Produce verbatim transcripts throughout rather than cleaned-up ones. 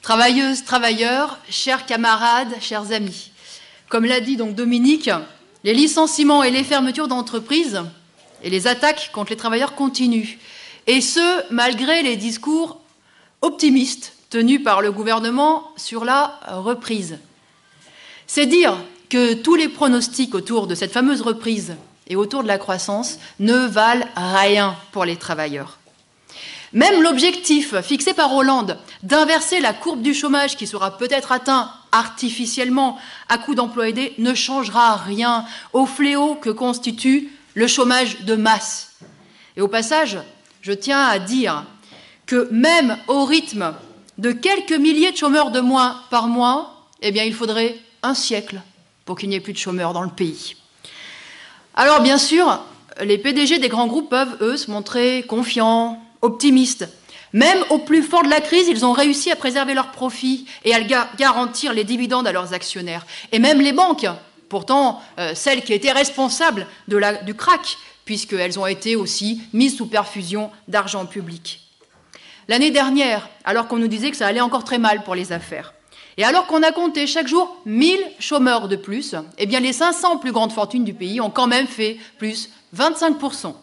Travailleuses, travailleurs, chers camarades, chers amis. Comme l'a dit donc Dominique, les licenciements et les fermetures d'entreprises et les attaques contre les travailleurs continuent. Et ce, malgré les discours optimistes tenus par le gouvernement sur la reprise. C'est dire que tous les pronostics autour de cette fameuse reprise et autour de la croissance ne valent rien pour les travailleurs. Même l'objectif fixé par Hollande d'inverser la courbe du chômage qui sera peut-être atteint artificiellement à coup d'emplois aidés ne changera rien au fléau que constitue le chômage de masse. Et au passage, je tiens à dire que même au rythme de quelques milliers de chômeurs de moins par mois, eh bien, il faudrait un siècle pour qu'il n'y ait plus de chômeurs dans le pays. Alors, bien sûr, les P D G des grands groupes peuvent, eux, se montrer confiants, optimistes. Même au plus fort de la crise, ils ont réussi à préserver leurs profits et à garantir les dividendes à leurs actionnaires. Et même les banques, pourtant euh, celles qui étaient responsables de la, du krach, puisqu'elles ont été aussi mises sous perfusion d'argent public. L'année dernière, alors qu'on nous disait que ça allait encore très mal pour les affaires, et alors qu'on a compté chaque jour mille chômeurs de plus, eh bien les cinq cents plus grandes fortunes du pays ont quand même fait plus vingt-cinq pour cent.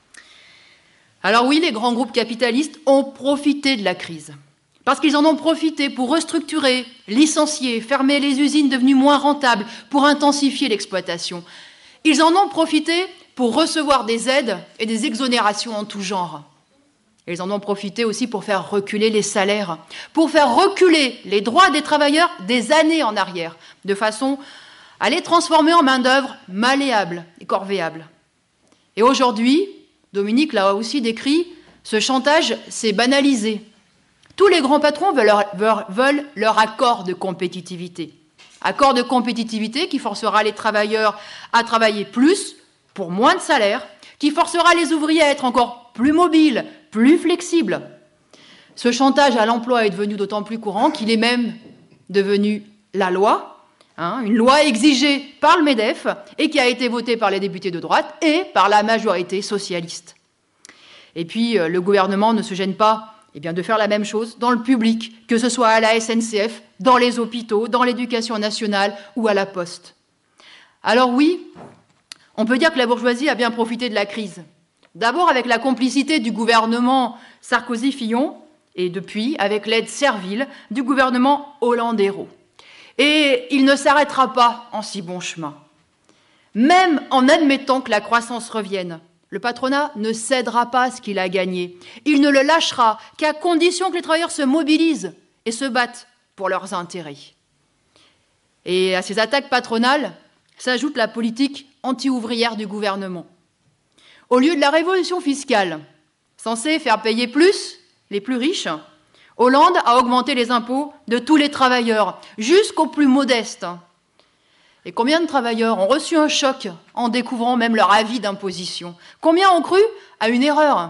Alors oui, les grands groupes capitalistes ont profité de la crise, parce qu'ils en ont profité pour restructurer, licencier, fermer les usines devenues moins rentables, pour intensifier l'exploitation. Ils en ont profité pour recevoir des aides et des exonérations en tout genre. Ils en ont profité aussi pour faire reculer les salaires, pour faire reculer les droits des travailleurs des années en arrière, de façon à les transformer en main-d'œuvre malléable et corvéable. Et aujourd'hui, Dominique l'a aussi décrit, ce chantage s'est banalisé. Tous les grands patrons veulent leur, veulent leur accord de compétitivité. Accord de compétitivité qui forcera les travailleurs à travailler plus pour moins de salaire, qui forcera les ouvriers à être encore plus mobiles, plus flexibles. Ce chantage à l'emploi est devenu d'autant plus courant qu'il est même devenu la loi. Hein, une loi exigée par le MEDEF et qui a été votée par les députés de droite et par la majorité socialiste. Et puis, euh, le gouvernement ne se gêne pas eh bien, de faire la même chose dans le public, que ce soit à la S N C F, dans les hôpitaux, dans l'éducation nationale ou à la Poste. Alors oui, on peut dire que la bourgeoisie a bien profité de la crise. D'abord avec la complicité du gouvernement Sarkozy-Fillon et depuis avec l'aide servile du gouvernement Hollande-Hérault. Et il ne s'arrêtera pas en si bon chemin. Même en admettant que la croissance revienne, le patronat ne cédera pas ce qu'il a gagné. Il ne le lâchera qu'à condition que les travailleurs se mobilisent et se battent pour leurs intérêts. Et à ces attaques patronales s'ajoute la politique anti-ouvrière du gouvernement. Au lieu de la révolution fiscale, censée faire payer plus les plus riches, Hollande a augmenté les impôts de tous les travailleurs, jusqu'aux plus modestes. Et combien de travailleurs ont reçu un choc en découvrant même leur avis d'imposition? Combien ont cru à une erreur?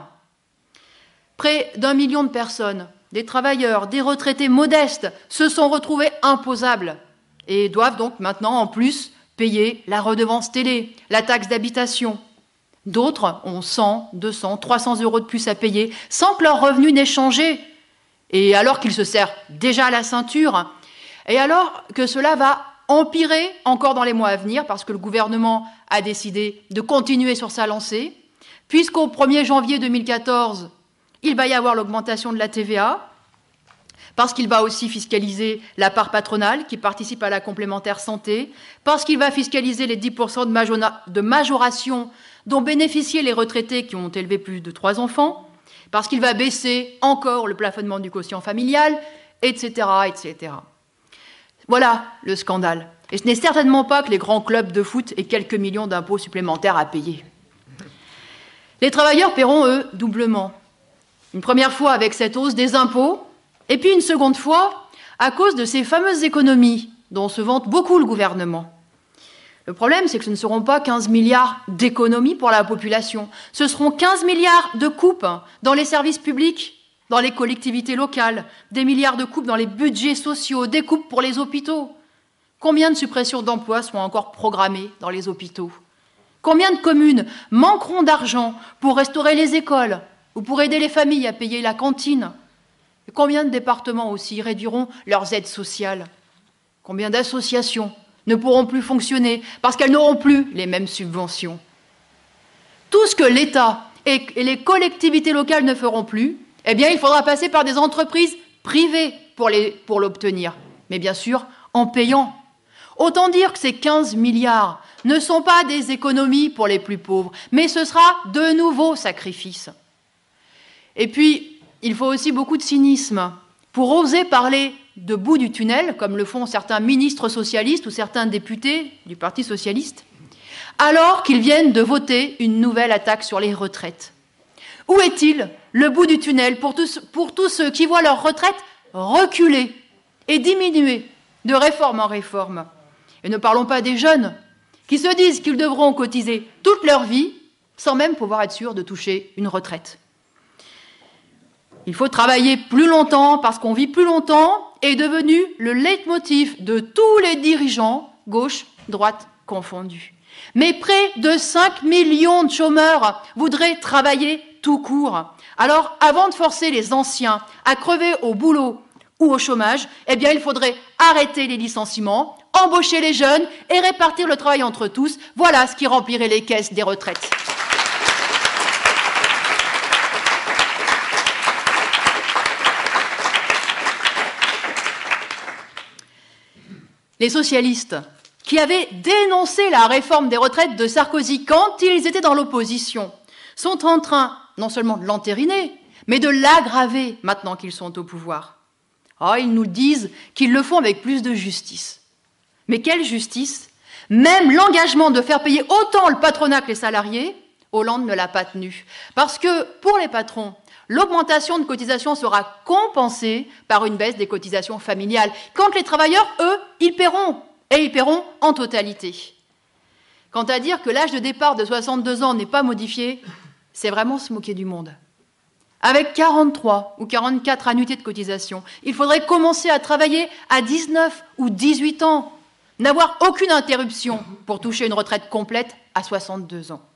Près d'un million de personnes, des travailleurs, des retraités modestes, se sont retrouvés imposables et doivent donc maintenant en plus payer la redevance télé, la taxe d'habitation. D'autres ont cent, deux cents, trois cents euros de plus à payer sans que leur revenu n'ait changé. Et alors qu'ils se serrent déjà à la ceinture, et alors que cela va empirer encore dans les mois à venir, parce que le gouvernement a décidé de continuer sur sa lancée, puisqu'au premier janvier deux mille quatorze, il va y avoir l'augmentation de la T V A, parce qu'il va aussi fiscaliser la part patronale qui participe à la complémentaire santé, parce qu'il va fiscaliser les dix pour cent de majoration dont bénéficiaient les retraités qui ont élevé plus de trois enfants, parce qu'il va baisser encore le plafonnement du quotient familial, et cetera, et cetera. Voilà le scandale. Et ce n'est certainement pas que les grands clubs de foot aient quelques millions d'impôts supplémentaires à payer. Les travailleurs paieront, eux, doublement. Une première fois avec cette hausse des impôts, et puis une seconde fois à cause de ces fameuses économies dont se vante beaucoup le gouvernement. Le problème, c'est que ce ne seront pas quinze milliards d'économies pour la population. Ce seront quinze milliards de coupes dans les services publics, dans les collectivités locales, des milliards de coupes dans les budgets sociaux, des coupes pour les hôpitaux. Combien de suppressions d'emplois seront encore programmées dans les hôpitaux? Combien de communes manqueront d'argent pour restaurer les écoles ou pour aider les familles à payer la cantine? Et combien de départements aussi réduiront leurs aides sociales? Combien d'associations ne pourront plus fonctionner parce qu'elles n'auront plus les mêmes subventions? Tout ce que l'État et les collectivités locales ne feront plus, eh bien, il faudra passer par des entreprises privées pour les, pour l'obtenir. Mais bien sûr, en payant. Autant dire que ces quinze milliards ne sont pas des économies pour les plus pauvres, mais ce sera de nouveaux sacrifices. Et puis, il faut aussi beaucoup de cynisme pour oser parler de bout du tunnel, comme le font certains ministres socialistes ou certains députés du Parti socialiste, alors qu'ils viennent de voter une nouvelle attaque sur les retraites. Où est-il le bout du tunnel pour tous, pour tous ceux qui voient leur retraite reculer et diminuer de réforme en réforme? Et ne parlons pas des jeunes qui se disent qu'ils devront cotiser toute leur vie sans même pouvoir être sûrs de toucher une retraite. Il faut travailler plus longtemps parce qu'on vit plus longtemps est devenu le leitmotiv de tous les dirigeants, gauche, droite confondus. Mais près de cinq millions de chômeurs voudraient travailler tout court. Alors, avant de forcer les anciens à crever au boulot ou au chômage, eh bien, il faudrait arrêter les licenciements, embaucher les jeunes et répartir le travail entre tous. Voilà ce qui remplirait les caisses des retraites. Les socialistes, qui avaient dénoncé la réforme des retraites de Sarkozy quand ils étaient dans l'opposition, sont en train non seulement de l'entériner, mais de l'aggraver maintenant qu'ils sont au pouvoir. Oh, ils nous disent qu'ils le font avec plus de justice. Mais quelle justice? Même l'engagement de faire payer autant le patronat que les salariés, Hollande ne l'a pas tenu. Parce que pour les patrons, l'augmentation de cotisations sera compensée par une baisse des cotisations familiales. Quand les travailleurs, eux, ils paieront, et ils paieront en totalité. Quant à dire que l'âge de départ de soixante-deux ans n'est pas modifié, c'est vraiment se moquer du monde. Avec quarante-trois ou quarante-quatre annuités de cotisation, il faudrait commencer à travailler à dix-neuf ou dix-huit ans, n'avoir aucune interruption pour toucher une retraite complète à soixante-deux ans.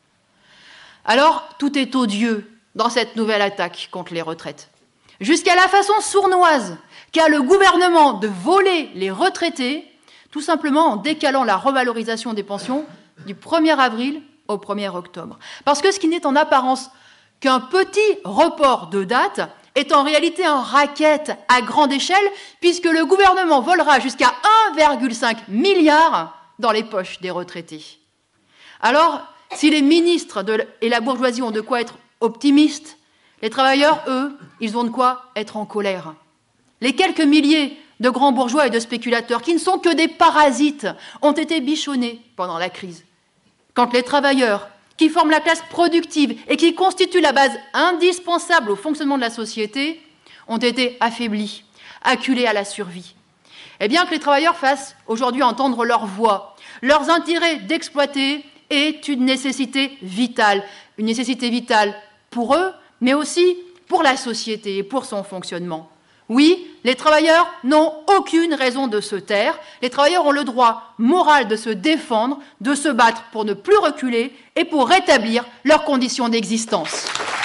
Alors, tout est odieux dans cette nouvelle attaque contre les retraites. Jusqu'à la façon sournoise qu'a le gouvernement de voler les retraités, tout simplement en décalant la revalorisation des pensions du premier avril au premier octobre. Parce que ce qui n'est en apparence qu'un petit report de date est en réalité un racket à grande échelle, puisque le gouvernement volera jusqu'à un virgule cinq milliard dans les poches des retraités. Alors, si les ministres de, et la bourgeoisie ont de quoi être optimistes, les travailleurs, eux, ils ont de quoi être en colère. Les quelques milliers de grands bourgeois et de spéculateurs, qui ne sont que des parasites, ont été bichonnés pendant la crise. Quand les travailleurs, qui forment la classe productive et qui constituent la base indispensable au fonctionnement de la société, ont été affaiblis, acculés à la survie. Eh bien que les travailleurs fassent aujourd'hui entendre leur voix, leurs intérêts d'exploiter est une nécessité vitale, une nécessité vitale pour eux, mais aussi pour la société et pour son fonctionnement. Oui, les travailleurs n'ont aucune raison de se taire. Les travailleurs ont le droit moral de se défendre, de se battre pour ne plus reculer et pour rétablir leurs conditions d'existence.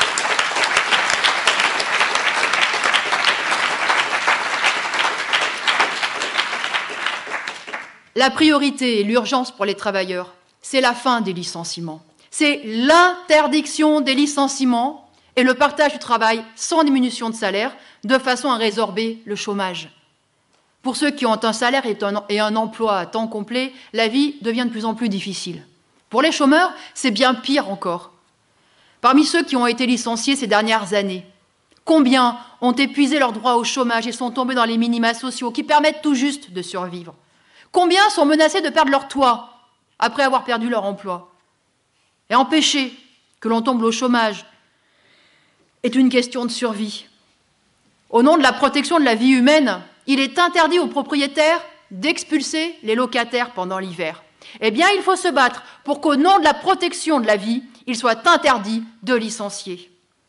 La priorité et l'urgence pour les travailleurs, c'est la fin des licenciements. C'est l'interdiction des licenciements et le partage du travail sans diminution de salaire, de façon à résorber le chômage. Pour ceux qui ont un salaire et un, et un emploi à temps complet, la vie devient de plus en plus difficile. Pour les chômeurs, c'est bien pire encore. Parmi ceux qui ont été licenciés ces dernières années, combien ont épuisé leurs droits au chômage et sont tombés dans les minima sociaux qui permettent tout juste de survivre? Combien sont menacés de perdre leur toit après avoir perdu leur emploi? Et empêcher que l'on tombe au chômage est une question de survie. Au nom de la protection de la vie humaine, il est interdit aux propriétaires d'expulser les locataires pendant l'hiver. Eh bien, il faut se battre pour qu'au nom de la protection de la vie, il soit interdit de licencier.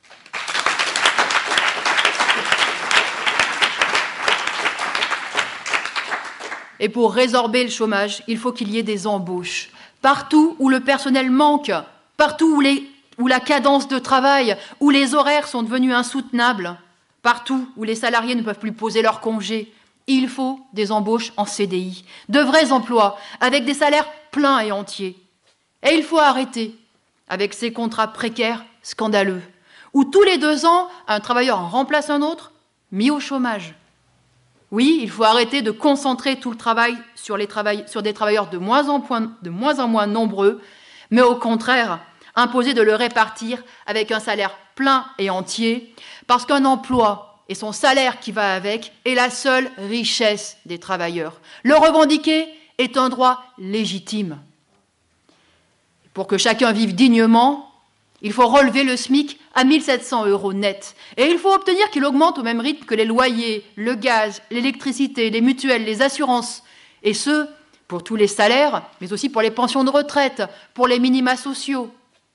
Et pour résorber le chômage, il faut qu'il y ait des embauches. Partout où le personnel manque, partout où, les, où la cadence de travail, où les horaires sont devenus insoutenables, Partout où les salariés ne peuvent plus poser leurs congés, il faut des embauches en C D I, de vrais emplois, avec des salaires pleins et entiers. Et il faut arrêter avec ces contrats précaires scandaleux, où tous les deux ans, un travailleur en remplace un autre, mis au chômage. Oui, il faut arrêter de concentrer tout le travail sur, les travail, sur des travailleurs de moins, en point, de moins en moins nombreux, mais au contraire, imposer de le répartir avec un salaire plein et entier, parce qu'un emploi et son salaire qui va avec est la seule richesse des travailleurs. Le revendiquer est un droit légitime. Pour que chacun vive dignement, il faut relever le SMIC à mille sept cents euros net. Et il faut obtenir qu'il augmente au même rythme que les loyers, le gaz, l'électricité, les mutuelles, les assurances. Et ce, pour tous les salaires, mais aussi pour les pensions de retraite, pour les minima sociaux.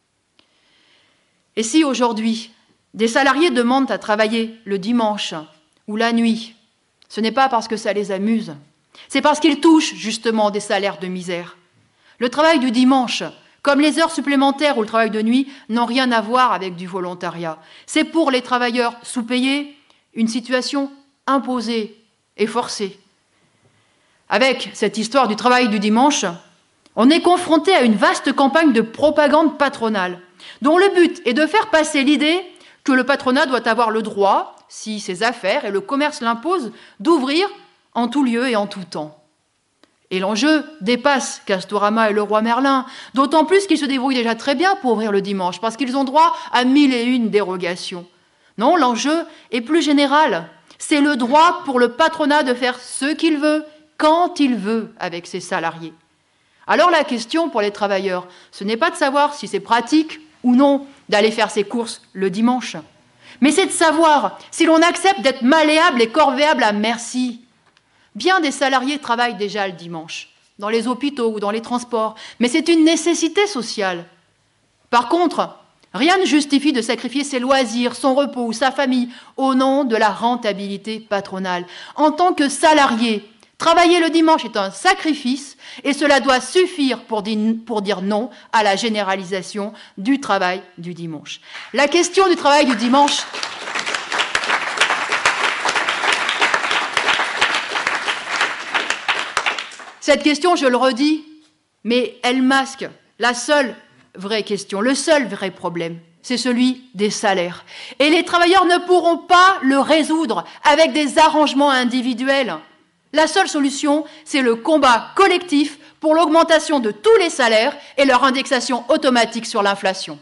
Et si aujourd'hui, des salariés demandent à travailler le dimanche ou la nuit, ce n'est pas parce que ça les amuse, c'est parce qu'ils touchent justement des salaires de misère. Le travail du dimanche, comme les heures supplémentaires ou le travail de nuit, n'ont rien à voir avec du volontariat. C'est pour les travailleurs sous-payés une situation imposée et forcée. Avec cette histoire du travail du dimanche, on est confronté à une vaste campagne de propagande patronale, dont le but est de faire passer l'idée que le patronat doit avoir le droit, si ses affaires et le commerce l'imposent, d'ouvrir en tout lieu et en tout temps. Et l'enjeu dépasse Castorama et le roi Merlin, d'autant plus qu'ils se débrouillent déjà très bien pour ouvrir le dimanche, parce qu'ils ont droit à mille et une dérogations. Non, l'enjeu est plus général. C'est le droit pour le patronat de faire ce qu'il veut, quand il veut, avec ses salariés. Alors la question pour les travailleurs, ce n'est pas de savoir si c'est pratique ou non d'aller faire ses courses le dimanche, mais c'est de savoir si l'on accepte d'être malléable et corvéable à merci. Bien des salariés travaillent déjà le dimanche, dans les hôpitaux ou dans les transports, mais c'est une nécessité sociale. Par contre, rien ne justifie de sacrifier ses loisirs, son repos ou sa famille au nom de la rentabilité patronale. En tant que salarié, travailler le dimanche est un sacrifice et cela doit suffire pour dire, pour dire non à la généralisation du travail du dimanche. La question du travail du dimanche... Cette question, je le redis, mais elle masque la seule vraie question, le seul vrai problème, c'est celui des salaires. Et les travailleurs ne pourront pas le résoudre avec des arrangements individuels. La seule solution, c'est le combat collectif pour l'augmentation de tous les salaires et leur indexation automatique sur l'inflation.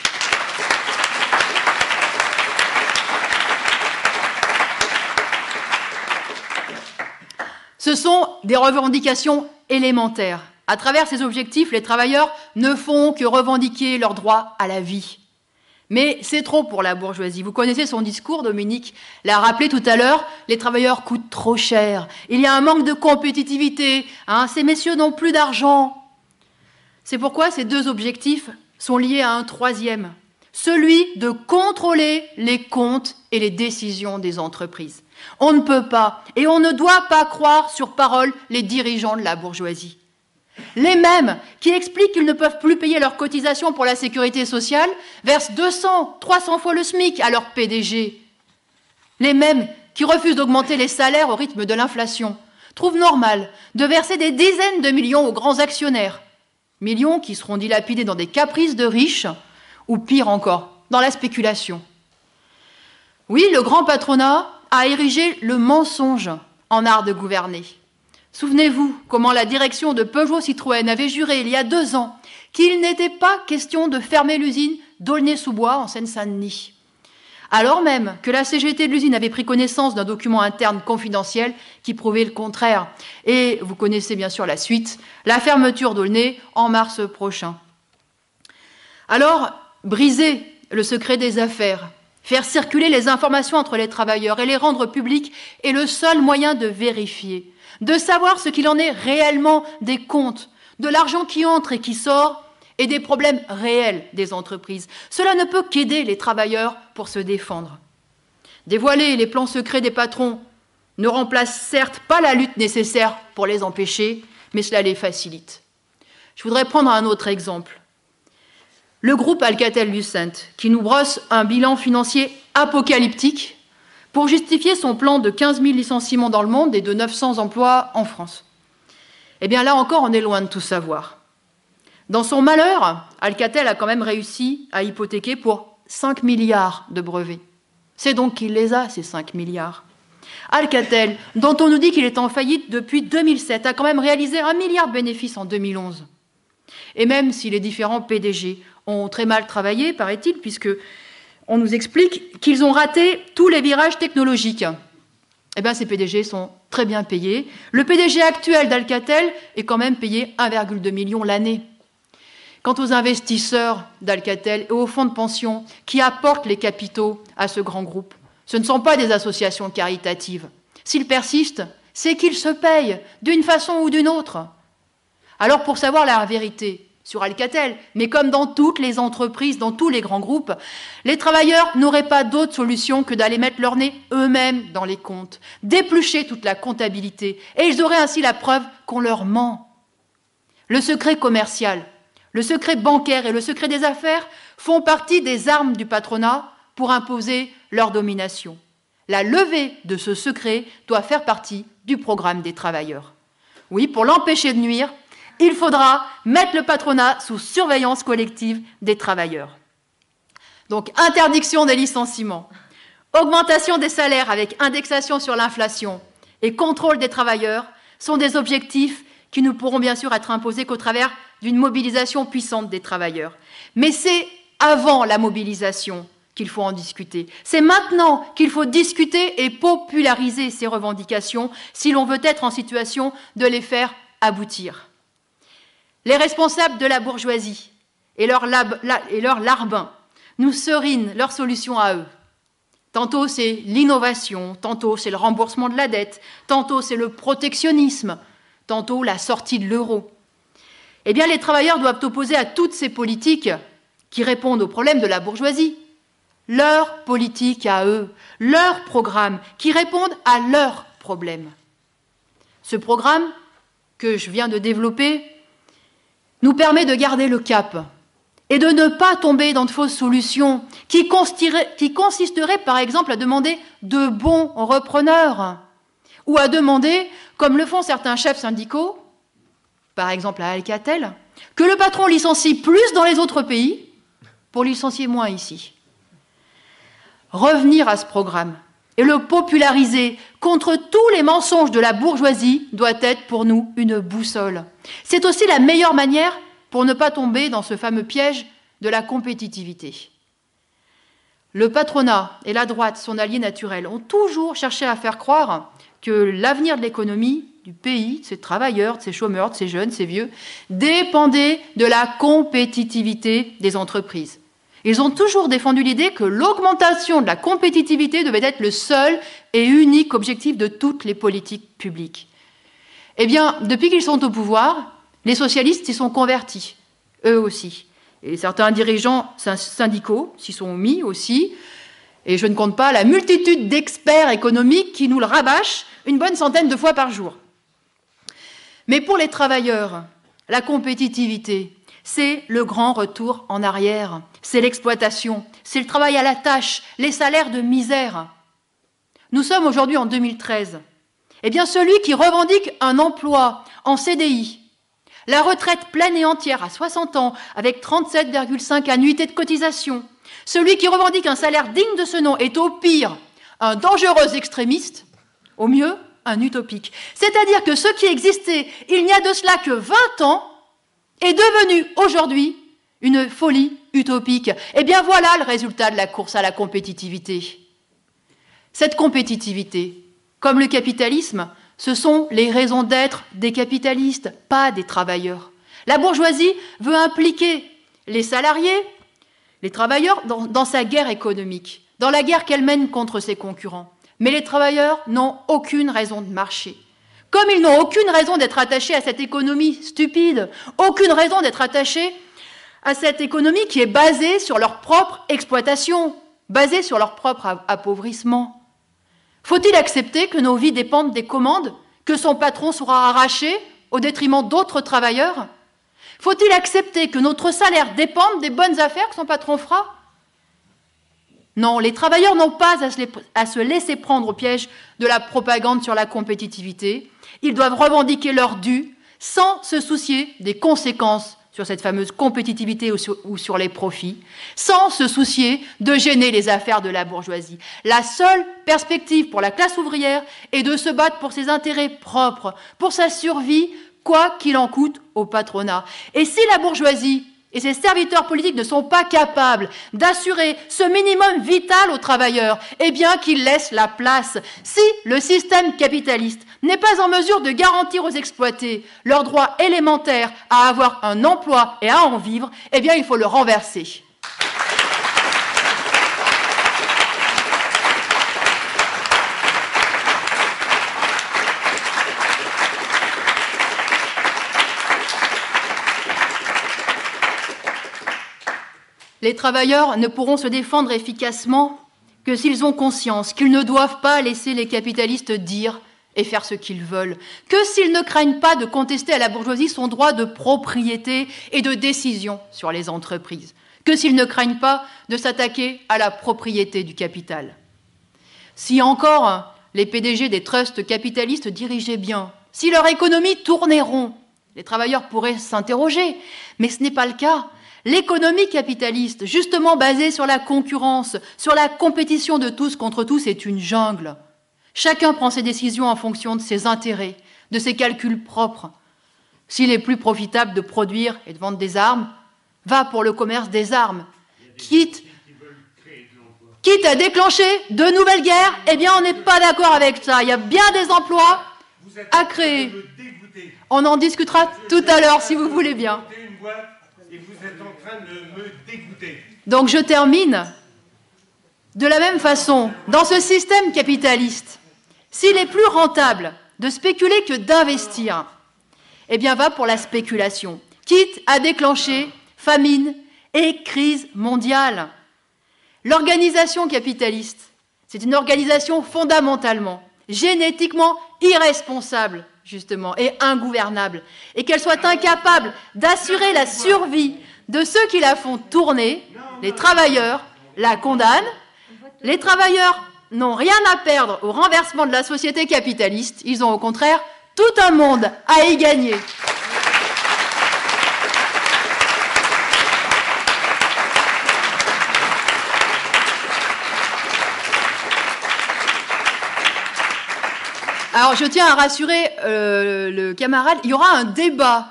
Ce sont des revendications élémentaires. À travers ces objectifs, les travailleurs ne font que revendiquer leur droit à la vie. Mais c'est trop pour la bourgeoisie. Vous connaissez son discours, Dominique l'a rappelé tout à l'heure, les travailleurs coûtent trop cher. Il y a un manque de compétitivité. Hein, ces messieurs n'ont plus d'argent. C'est pourquoi ces deux objectifs sont liés à un troisième, celui de contrôler les comptes et les décisions des entreprises. On ne peut pas et on ne doit pas croire sur parole les dirigeants de la bourgeoisie. Les mêmes qui expliquent qu'ils ne peuvent plus payer leurs cotisations pour la sécurité sociale versent deux cents, trois cents fois le SMIC à leur P D G. Les mêmes qui refusent d'augmenter les salaires au rythme de l'inflation trouvent normal de verser des dizaines de millions aux grands actionnaires. Millions qui seront dilapidés dans des caprices de riches ou pire encore, dans la spéculation. Oui, le grand patronat a érigé le mensonge en art de gouverner. Souvenez-vous comment la direction de Peugeot Citroën avait juré il y a deux ans qu'il n'était pas question de fermer l'usine d'Aulnay-sous-Bois en Seine-Saint-Denis. Alors même que la C G T de l'usine avait pris connaissance d'un document interne confidentiel qui prouvait le contraire. Et vous connaissez bien sûr la suite, la fermeture d'Aulnay en mars prochain. Alors, briser le secret des affaires, faire circuler les informations entre les travailleurs et les rendre publiques est le seul moyen de vérifier, de savoir ce qu'il en est réellement des comptes, de l'argent qui entre et qui sort et des problèmes réels des entreprises. Cela ne peut qu'aider les travailleurs pour se défendre. Dévoiler les plans secrets des patrons ne remplace certes pas la lutte nécessaire pour les empêcher, mais cela les facilite. Je voudrais prendre un autre exemple. Le groupe Alcatel-Lucent, qui nous brosse un bilan financier apocalyptique, pour justifier son plan de quinze mille licenciements dans le monde et de neuf cents emplois en France. Eh bien là encore, on est loin de tout savoir. Dans son malheur, Alcatel a quand même réussi à hypothéquer pour cinq milliards de brevets. C'est donc qu'il les a, ces cinq milliards. Alcatel, dont on nous dit qu'il est en faillite depuis deux mille sept, a quand même réalisé un milliard de bénéfices en deux mille onze. Et même si les différents P D G ont très mal travaillé, paraît-il, puisqu'on nous explique qu'ils ont raté tous les virages technologiques, eh bien ces P D G sont très bien payés. Le P D G actuel d'Alcatel est quand même payé un virgule deux million l'année. Quant aux investisseurs d'Alcatel et aux fonds de pension qui apportent les capitaux à ce grand groupe, ce ne sont pas des associations caritatives. S'ils persistent, c'est qu'ils se payent d'une façon ou d'une autre. Alors pour savoir la vérité sur Alcatel, mais comme dans toutes les entreprises, dans tous les grands groupes, les travailleurs n'auraient pas d'autre solution que d'aller mettre leur nez eux-mêmes dans les comptes, d'éplucher toute la comptabilité, et ils auraient ainsi la preuve qu'on leur ment. Le secret commercial, le secret bancaire et le secret des affaires font partie des armes du patronat pour imposer leur domination. La levée de ce secret doit faire partie du programme des travailleurs. Oui, pour l'empêcher de nuire, il faudra mettre le patronat sous surveillance collective des travailleurs. Donc, interdiction des licenciements, augmentation des salaires avec indexation sur l'inflation et contrôle des travailleurs sont des objectifs qui ne pourront bien sûr être imposés qu'au travers d'une mobilisation puissante des travailleurs. Mais c'est avant la mobilisation qu'il faut en discuter. C'est maintenant qu'il faut discuter et populariser ces revendications si l'on veut être en situation de les faire aboutir. Les responsables de la bourgeoisie et leurs leur larbins nous serinent leurs solutions à eux. Tantôt c'est l'innovation, tantôt c'est le remboursement de la dette, tantôt c'est le protectionnisme, tantôt la sortie de l'euro. Eh bien, les travailleurs doivent opposer à toutes ces politiques qui répondent aux problèmes de la bourgeoisie leur politique à eux, leur programme qui répondent à leurs problèmes. Ce programme que je viens de développer nous permet de garder le cap et de ne pas tomber dans de fausses solutions qui consisteraient, qui consisteraient par exemple à demander de bons repreneurs ou à demander, comme le font certains chefs syndicaux, par exemple à Alcatel, que le patron licencie plus dans les autres pays pour licencier moins ici. Revenir à ce programme et le populariser contre tous les mensonges de la bourgeoisie doit être pour nous une boussole. C'est aussi la meilleure manière pour ne pas tomber dans ce fameux piège de la compétitivité. Le patronat et la droite, son allié naturel, ont toujours cherché à faire croire que l'avenir de l'économie, du pays, de ses travailleurs, de ses chômeurs, de ses jeunes, de ses vieux, dépendait de la compétitivité des entreprises. Ils ont toujours défendu l'idée que l'augmentation de la compétitivité devait être le seul et unique objectif de toutes les politiques publiques. Eh bien, depuis qu'ils sont au pouvoir, les socialistes s'y sont convertis, eux aussi. Et certains dirigeants syndicaux s'y sont mis aussi. Et je ne compte pas la multitude d'experts économiques qui nous le rabâchent une bonne centaine de fois par jour. Mais pour les travailleurs, la compétitivité, c'est le grand retour en arrière, c'est l'exploitation, c'est le travail à la tâche, les salaires de misère. Nous sommes aujourd'hui en deux mille treize. Eh bien, celui qui revendique un emploi en C D I, la retraite pleine et entière à soixante ans avec trente-sept virgule cinq annuités de cotisation, celui qui revendique un salaire digne de ce nom est au pire un dangereux extrémiste, au mieux un utopique. C'est-à-dire que ce qui existait il n'y a de cela que vingt ans est devenu aujourd'hui une folie utopique. Eh bien voilà le résultat de la course à la compétitivité. Cette compétitivité, comme le capitalisme, ce sont les raisons d'être des capitalistes, pas des travailleurs. La bourgeoisie veut impliquer les salariés, les travailleurs, dans, dans sa guerre économique, dans la guerre qu'elle mène contre ses concurrents. Mais les travailleurs n'ont aucune raison de marcher. Comme ils n'ont aucune raison d'être attachés à cette économie stupide, aucune raison d'être attachés à cette économie qui est basée sur leur propre exploitation, basée sur leur propre appauvrissement. Faut-il accepter que nos vies dépendent des commandes que son patron saura arracher au détriment d'autres travailleurs? Faut-il accepter que notre salaire dépende des bonnes affaires que son patron fera? Non, les travailleurs n'ont pas à se laisser prendre au piège de la propagande sur la compétitivité. Ils doivent revendiquer leur dû sans se soucier des conséquences sur cette fameuse compétitivité ou sur, ou sur les profits, sans se soucier de gêner les affaires de la bourgeoisie. La seule perspective pour la classe ouvrière est de se battre pour ses intérêts propres, pour sa survie, quoi qu'il en coûte au patronat. Et si la bourgeoisie et ses serviteurs politiques ne sont pas capables d'assurer ce minimum vital aux travailleurs, eh bien qu'ils laissent la place. Si le système capitaliste n'est pas en mesure de garantir aux exploités leur droit élémentaire à avoir un emploi et à en vivre, eh bien il faut le renverser. Les travailleurs ne pourront se défendre efficacement que s'ils ont conscience qu'ils ne doivent pas laisser les capitalistes dire et faire ce qu'ils veulent, que s'ils ne craignent pas de contester à la bourgeoisie son droit de propriété et de décision sur les entreprises, que s'ils ne craignent pas de s'attaquer à la propriété du capital. Si encore les P D G des trusts capitalistes dirigeaient bien, si leur économie tournait rond, les travailleurs pourraient s'interroger, mais ce n'est pas le cas. L'économie capitaliste, justement basée sur la concurrence, sur la compétition de tous contre tous, est une jungle. Chacun prend ses décisions en fonction de ses intérêts, de ses calculs propres. S'il est plus profitable de produire et de vendre des armes, va pour le commerce des armes. Quitte, quitte à déclencher de nouvelles guerres, eh bien on n'est pas d'accord avec ça. Il y a bien des emplois à créer. On en discutera tout à l'heure si vous voulez bien. Et vous êtes en train de me dégoûter. Donc je termine. De la même façon, dans ce système capitaliste, s'il est plus rentable de spéculer que d'investir, eh bien va pour la spéculation, quitte à déclencher famine et crise mondiale. L'organisation capitaliste, c'est une organisation fondamentalement, génétiquement irresponsable, justement, et ingouvernable, et qu'elle soit incapable d'assurer la survie de ceux qui la font tourner, les travailleurs la condamnent. Les travailleurs n'ont rien à perdre au renversement de la société capitaliste, ils ont au contraire tout un monde à y gagner. Alors, je tiens à rassurer euh, le camarade, il y aura un débat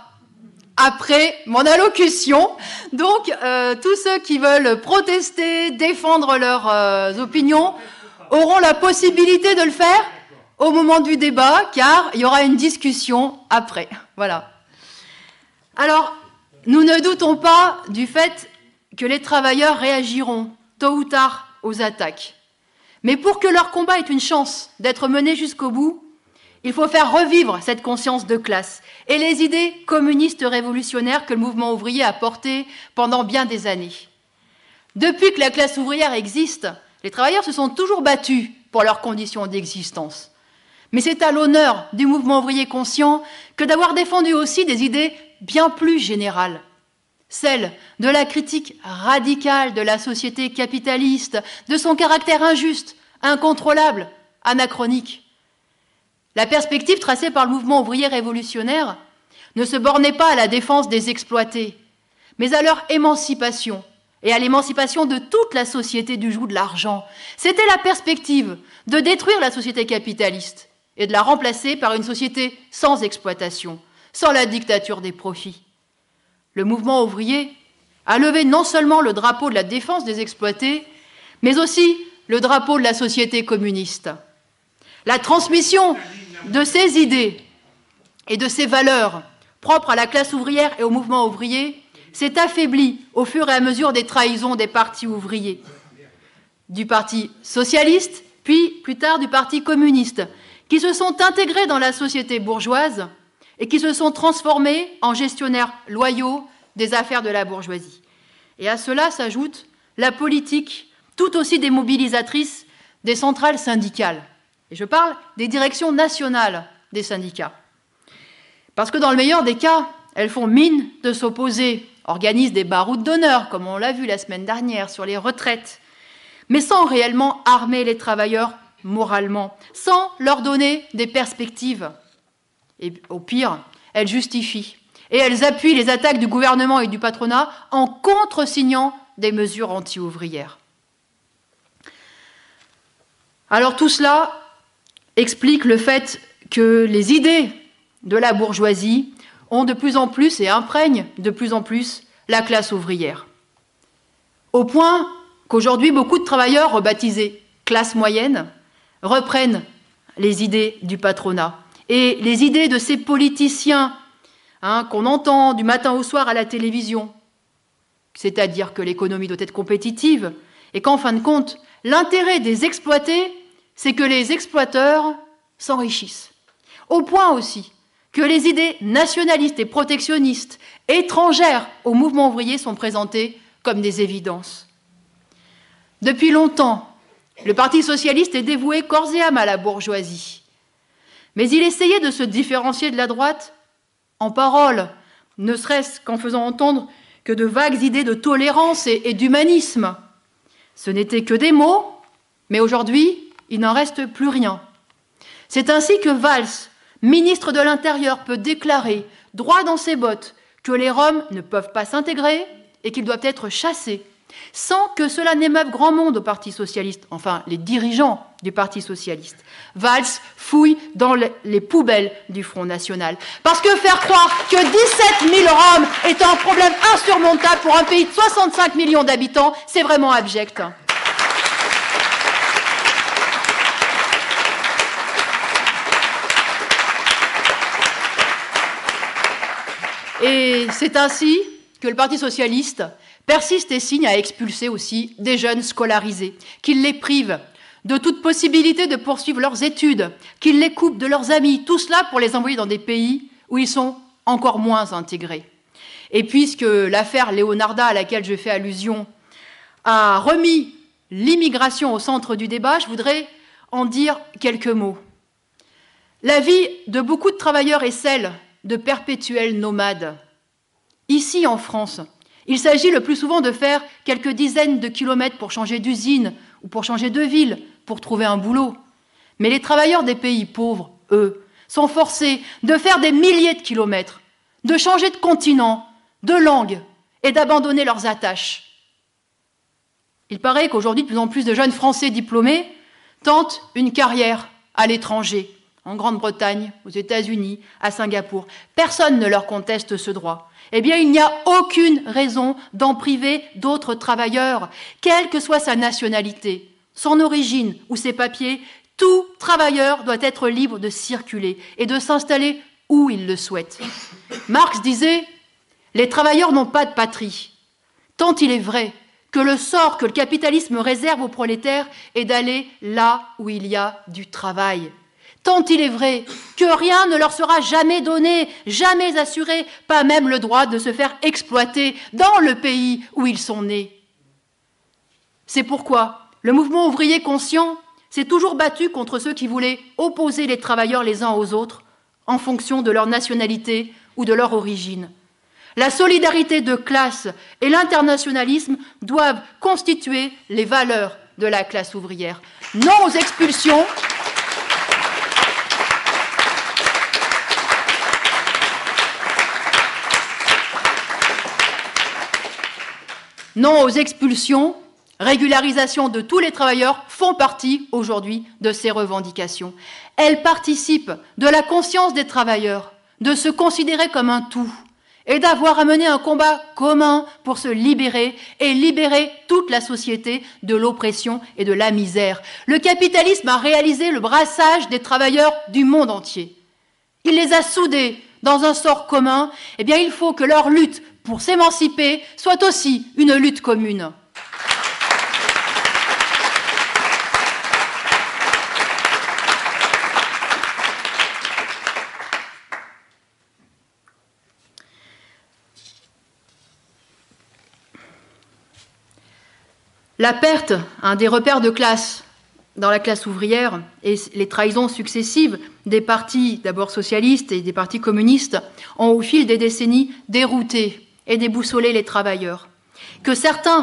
après mon allocution. Donc, euh, tous ceux qui veulent protester, défendre leurs euh, opinions, auront la possibilité de le faire au moment du débat, car il y aura une discussion après. Voilà. Alors, nous ne doutons pas du fait que les travailleurs réagiront tôt ou tard aux attaques. Mais pour que leur combat ait une chance d'être mené jusqu'au bout, il faut faire revivre cette conscience de classe et les idées communistes révolutionnaires que le mouvement ouvrier a portées pendant bien des années. Depuis que la classe ouvrière existe, les travailleurs se sont toujours battus pour leurs conditions d'existence. Mais c'est à l'honneur du mouvement ouvrier conscient que d'avoir défendu aussi des idées bien plus générales. Celle de la critique radicale de la société capitaliste, de son caractère injuste, incontrôlable, anachronique. La perspective tracée par le mouvement ouvrier révolutionnaire ne se bornait pas à la défense des exploités, mais à leur émancipation et à l'émancipation de toute la société du joug de l'argent. C'était la perspective de détruire la société capitaliste et de la remplacer par une société sans exploitation, sans la dictature des profits. Le mouvement ouvrier a levé non seulement le drapeau de la défense des exploités, mais aussi le drapeau de la société communiste. La transmission de ces idées et de ces valeurs propres à la classe ouvrière et au mouvement ouvrier s'est affaiblie au fur et à mesure des trahisons des partis ouvriers, du Parti socialiste, puis plus tard du Parti communiste, qui se sont intégrés dans la société bourgeoise et qui se sont transformés en gestionnaires loyaux des affaires de la bourgeoisie. Et à cela s'ajoute la politique tout aussi démobilisatrice des centrales syndicales. Et je parle des directions nationales des syndicats. Parce que dans le meilleur des cas, elles font mine de s'opposer, organisent des baroutes d'honneur, comme on l'a vu la semaine dernière sur les retraites, mais sans réellement armer les travailleurs moralement, sans leur donner des perspectives. Et au pire, elles justifient et elles appuient les attaques du gouvernement et du patronat en contresignant des mesures anti-ouvrières. Alors tout cela explique le fait que les idées de la bourgeoisie ont de plus en plus et imprègnent de plus en plus la classe ouvrière. Au point qu'aujourd'hui, beaucoup de travailleurs rebaptisés classe moyenne reprennent les idées du patronat et les idées de ces politiciens hein, qu'on entend du matin au soir à la télévision, c'est-à-dire que l'économie doit être compétitive et qu'en fin de compte, l'intérêt des exploités, c'est que les exploiteurs s'enrichissent. Au point aussi que les idées nationalistes et protectionnistes étrangères au mouvement ouvrier sont présentées comme des évidences. Depuis longtemps, le Parti socialiste est dévoué corps et âme à la bourgeoisie. Mais il essayait de se différencier de la droite en paroles, ne serait-ce qu'en faisant entendre que de vagues idées de tolérance et, et d'humanisme. Ce n'étaient que des mots, mais aujourd'hui, il n'en reste plus rien. C'est ainsi que Valls, ministre de l'Intérieur, peut déclarer, droit dans ses bottes, que les Roms ne peuvent pas s'intégrer et qu'ils doivent être chassés, sans que cela n'émeuve grand monde au Parti socialiste, enfin les dirigeants du Parti socialiste. Valls fouille dans les poubelles du Front national. Parce que faire croire que dix-sept mille Roms est un problème insurmontable pour un pays de soixante-cinq millions d'habitants, c'est vraiment abject. Et c'est ainsi que le Parti socialiste persiste et signe à expulser aussi des jeunes scolarisés, qu'il les prive de toute possibilité de poursuivre leurs études, qu'il les coupe de leurs amis, tout cela pour les envoyer dans des pays où ils sont encore moins intégrés. Et puisque l'affaire Leonarda, à laquelle je fais allusion, a remis l'immigration au centre du débat, je voudrais en dire quelques mots. La vie de beaucoup de travailleurs est celle de perpétuels nomades. Ici, en France, il s'agit le plus souvent de faire quelques dizaines de kilomètres pour changer d'usine ou pour changer de ville, pour trouver un boulot. Mais les travailleurs des pays pauvres, eux, sont forcés de faire des milliers de kilomètres, de changer de continent, de langue et d'abandonner leurs attaches. Il paraît qu'aujourd'hui, de plus en plus de jeunes Français diplômés tentent une carrière à l'étranger, en Grande-Bretagne, aux États-Unis, à Singapour. Personne ne leur conteste ce droit. Eh bien, il n'y a aucune raison d'en priver d'autres travailleurs, quelle que soit sa nationalité, son origine ou ses papiers. Tout travailleur doit être libre de circuler et de s'installer où il le souhaite. Marx disait « Les travailleurs n'ont pas de patrie », tant il est vrai que le sort que le capitalisme réserve aux prolétaires est d'aller là où il y a du travail. Tant il est vrai que rien ne leur sera jamais donné, jamais assuré, pas même le droit de se faire exploiter dans le pays où ils sont nés. C'est pourquoi le mouvement ouvrier conscient s'est toujours battu contre ceux qui voulaient opposer les travailleurs les uns aux autres en fonction de leur nationalité ou de leur origine. La solidarité de classe et l'internationalisme doivent constituer les valeurs de la classe ouvrière. Non aux expulsions. Non aux expulsions, régularisation de tous les travailleurs font partie aujourd'hui de ces revendications. Elles participent de la conscience des travailleurs, de se considérer comme un tout et d'avoir à mener un combat commun pour se libérer et libérer toute la société de l'oppression et de la misère. Le capitalisme a réalisé le brassage des travailleurs du monde entier. Il les a soudés dans un sort commun. Eh bien, il faut que leur lutte pour s'émanciper soit aussi une lutte commune. La perte hein, des repères de classe dans la classe ouvrière et les trahisons successives des partis d'abord socialistes et des partis communistes ont au fil des décennies dérouté et déboussolé les travailleurs. Que certains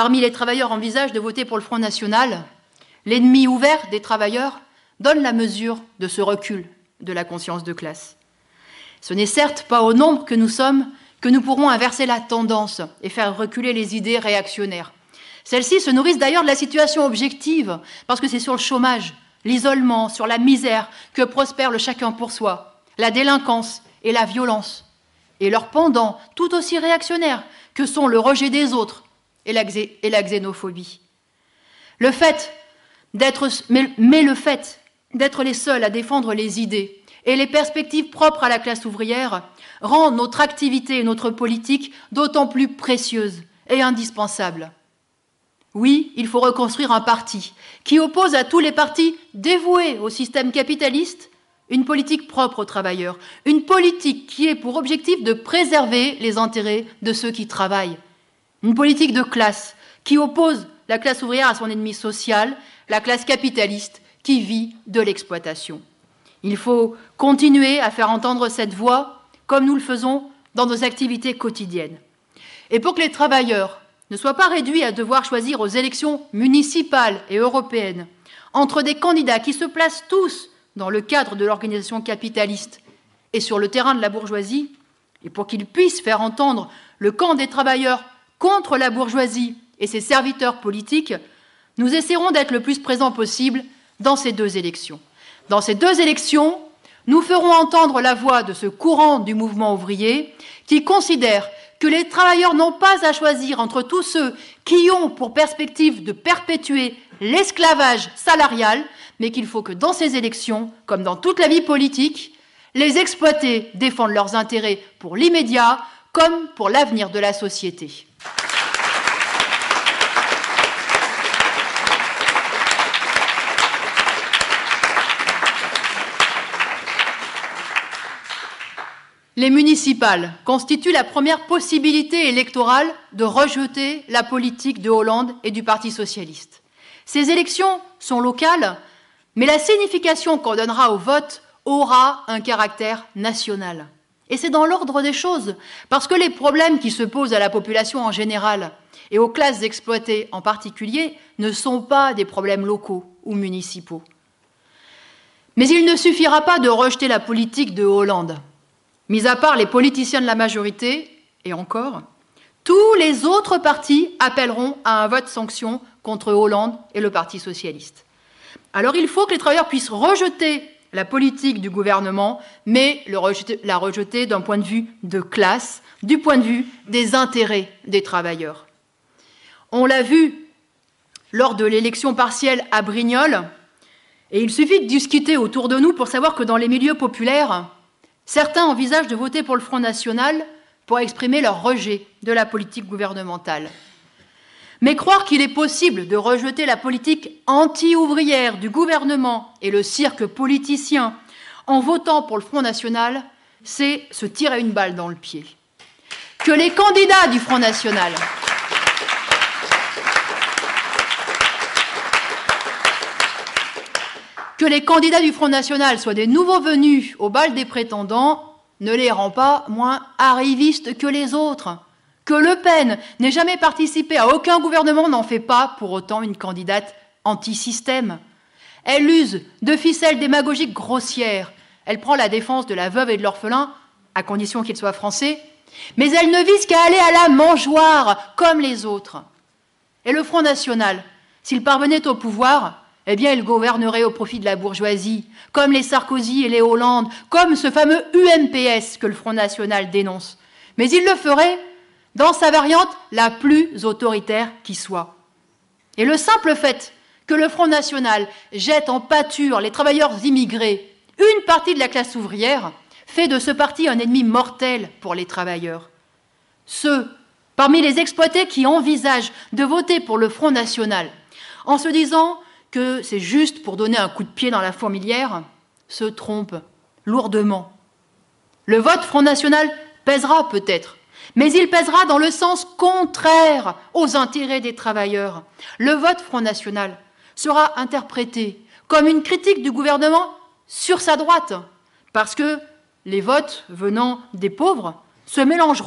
parmi les travailleurs envisagent de voter pour le Front National, l'ennemi ouvert des travailleurs donne la mesure de ce recul de la conscience de classe. Ce n'est certes pas au nombre que nous sommes que nous pourrons inverser la tendance et faire reculer les idées réactionnaires. Celles-ci se nourrissent d'ailleurs de la situation objective, parce que c'est sur le chômage, l'isolement, sur la misère que prospère le chacun pour soi, la délinquance et la violence, et leurs pendants tout aussi réactionnaires que sont le rejet des autres et la, xé- et la xénophobie. Le fait d'être, mais, mais le fait d'être les seuls à défendre les idées et les perspectives propres à la classe ouvrière rend notre activité et notre politique d'autant plus précieuses et indispensables. Oui, il faut reconstruire un parti qui oppose à tous les partis dévoués au système capitaliste une politique propre aux travailleurs, une politique qui ait pour objectif de préserver les intérêts de ceux qui travaillent, une politique de classe qui oppose la classe ouvrière à son ennemi social, la classe capitaliste qui vit de l'exploitation. Il faut continuer à faire entendre cette voix comme nous le faisons dans nos activités quotidiennes. Et pour que les travailleurs ne soient pas réduits à devoir choisir aux élections municipales et européennes entre des candidats qui se placent tous dans le cadre de l'organisation capitaliste et sur le terrain de la bourgeoisie, et pour qu'ils puissent faire entendre le camp des travailleurs contre la bourgeoisie et ses serviteurs politiques, nous essaierons d'être le plus présents possible dans ces deux élections. Dans ces deux élections, nous ferons entendre la voix de ce courant du mouvement ouvrier qui considère que les travailleurs n'ont pas à choisir entre tous ceux qui ont pour perspective de perpétuer l'esclavage salarial, mais qu'il faut que dans ces élections, comme dans toute la vie politique, les exploités défendent leurs intérêts pour l'immédiat comme pour l'avenir de la société. Les municipales constituent la première possibilité électorale de rejeter la politique de Hollande et du Parti socialiste. Ces élections sont locales, mais la signification qu'on donnera au vote aura un caractère national. Et c'est dans l'ordre des choses, parce que les problèmes qui se posent à la population en général et aux classes exploitées en particulier ne sont pas des problèmes locaux ou municipaux. Mais il ne suffira pas de rejeter la politique de Hollande. Mis à part les politiciens de la majorité, et encore, tous les autres partis appelleront à un vote sanction contre Hollande et le Parti socialiste. Alors il faut que les travailleurs puissent rejeter la politique du gouvernement, mais le rejeter, la rejeter d'un point de vue de classe, du point de vue des intérêts des travailleurs. On l'a vu lors de l'élection partielle à Brignoles, et il suffit de discuter autour de nous pour savoir que dans les milieux populaires, certains envisagent de voter pour le Front National pour exprimer leur rejet de la politique gouvernementale. Mais croire qu'il est possible de rejeter la politique anti-ouvrière du gouvernement et le cirque politicien en votant pour le Front National, c'est se tirer une balle dans le pied. Que les candidats du Front National Que les candidats du Front National soient des nouveaux venus au bal des prétendants ne les rend pas moins arrivistes que les autres. Que Le Pen n'ait jamais participé à aucun gouvernement n'en fait pas pour autant une candidate anti-système. Elle use de ficelles démagogiques grossières. Elle prend la défense de la veuve et de l'orphelin, à condition qu'ils soient français, mais elle ne vise qu'à aller à la mangeoire comme les autres. Et le Front National, s'il parvenait au pouvoir, eh bien, il gouvernerait au profit de la bourgeoisie, comme les Sarkozy et les Hollande, comme ce fameux U M P S que le Front National dénonce. Mais il le ferait dans sa variante la plus autoritaire qui soit. Et le simple fait que le Front National jette en pâture les travailleurs immigrés, une partie de la classe ouvrière, fait de ce parti un ennemi mortel pour les travailleurs. Ceux, parmi les exploités qui envisagent de voter pour le Front National, en se disant que c'est juste pour donner un coup de pied dans la fourmilière, se trompent lourdement. Le vote Front National pèsera peut-être, mais il pèsera dans le sens contraire aux intérêts des travailleurs. Le vote Front National sera interprété comme une critique du gouvernement sur sa droite, parce que les votes venant des pauvres se mélangeront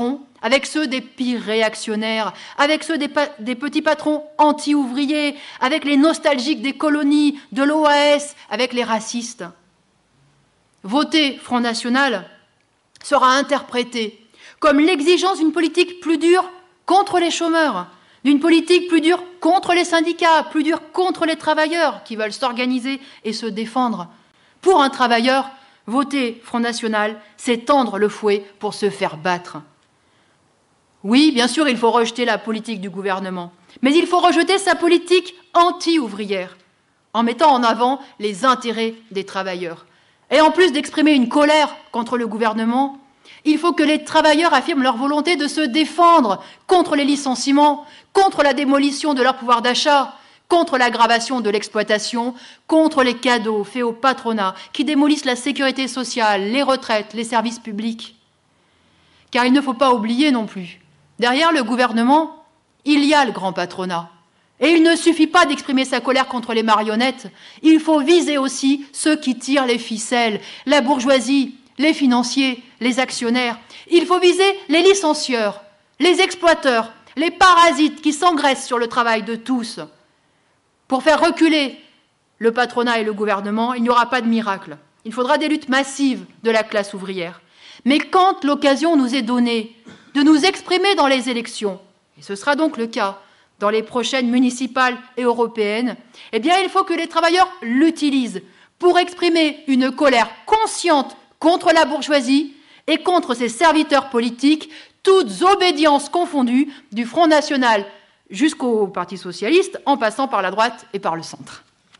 avec ceux des pires réactionnaires, avec ceux des, des petits patrons anti-ouvriers, avec les nostalgiques des colonies, de l'O A S, avec les racistes. Voter Front National sera interprété comme l'exigence d'une politique plus dure contre les chômeurs, d'une politique plus dure contre les syndicats, plus dure contre les travailleurs qui veulent s'organiser et se défendre. Pour un travailleur, voter Front National, c'est tendre le fouet pour se faire battre. Oui, bien sûr, il faut rejeter la politique du gouvernement, mais il faut rejeter sa politique anti-ouvrière, en mettant en avant les intérêts des travailleurs. Et en plus d'exprimer une colère contre le gouvernement, il faut que les travailleurs affirment leur volonté de se défendre contre les licenciements, contre la démolition de leur pouvoir d'achat, contre l'aggravation de l'exploitation, contre les cadeaux faits au patronat qui démolissent la sécurité sociale, les retraites, les services publics. Car il ne faut pas oublier non plus, derrière le gouvernement, il y a le grand patronat. Et il ne suffit pas d'exprimer sa colère contre les marionnettes, il faut viser aussi ceux qui tirent les ficelles, la bourgeoisie, les financiers, les actionnaires. Il faut viser les licencieurs, les exploiteurs, les parasites qui s'engraissent sur le travail de tous. Pour faire reculer le patronat et le gouvernement, il n'y aura pas de miracle. Il faudra des luttes massives de la classe ouvrière. Mais quand l'occasion nous est donnée de nous exprimer dans les élections, et ce sera donc le cas dans les prochaines municipales et européennes, eh bien il faut que les travailleurs l'utilisent pour exprimer une colère consciente contre la bourgeoisie et contre ses serviteurs politiques, toutes obédiences confondues, du Front National jusqu'au Parti socialiste, en passant par la droite et par le centre.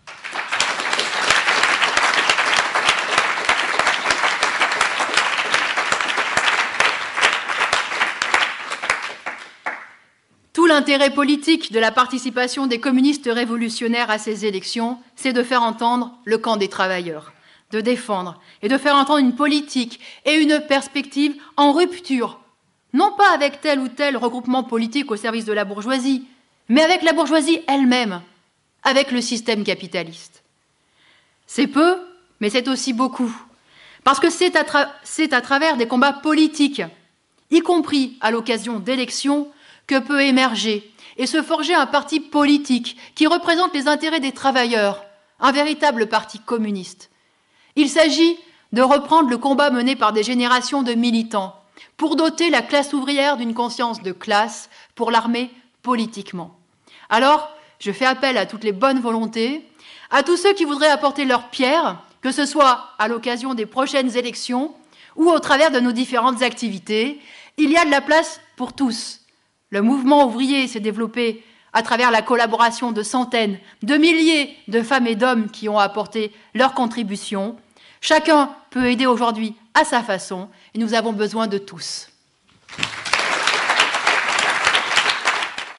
Tout l'intérêt politique de la participation des communistes révolutionnaires à ces élections, c'est de faire entendre le camp des travailleurs, de défendre et de faire entendre une politique et une perspective en rupture, non pas avec tel ou tel regroupement politique au service de la bourgeoisie, mais avec la bourgeoisie elle-même, avec le système capitaliste. C'est peu, mais c'est aussi beaucoup, parce que c'est à, tra- c'est à travers des combats politiques, y compris à l'occasion d'élections, que peut émerger et se forger un parti politique qui représente les intérêts des travailleurs, un véritable parti communiste. Il s'agit de reprendre le combat mené par des générations de militants pour doter la classe ouvrière d'une conscience de classe, pour l'armer politiquement. Alors, je fais appel à toutes les bonnes volontés, à tous ceux qui voudraient apporter leur pierre, que ce soit à l'occasion des prochaines élections ou au travers de nos différentes activités. Il y a de la place pour tous. Le mouvement ouvrier s'est développé à travers la collaboration de centaines, de milliers de femmes et d'hommes qui ont apporté leur contribution. Chacun peut aider aujourd'hui à sa façon et nous avons besoin de tous.